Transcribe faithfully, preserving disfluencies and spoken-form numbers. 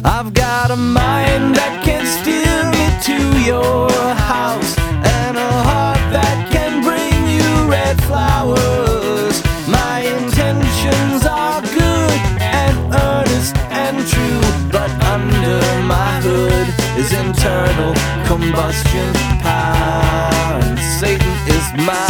I've got a mind that can steer me to your house, and a heart that can bring you red flowers. My intentions are good and earnest and true, but under my hood is internal combustion power, and Satan is my